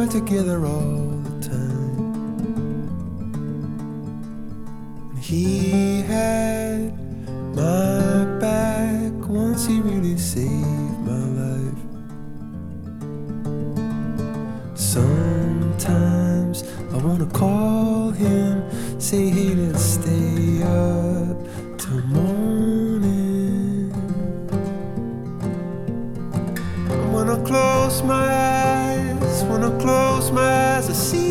were together all the time. And he had my back once, he really saved my life. Sometimes I wanna call him, say hey, let's stay up till morning. When I close my eyes, I see